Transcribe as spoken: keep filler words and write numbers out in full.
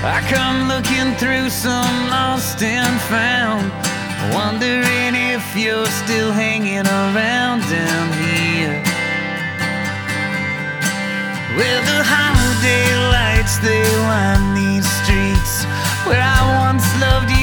I come looking through some lost and found, wondering if you're still hanging around down here, where the holiday lights, they line these streets, where I once loved you.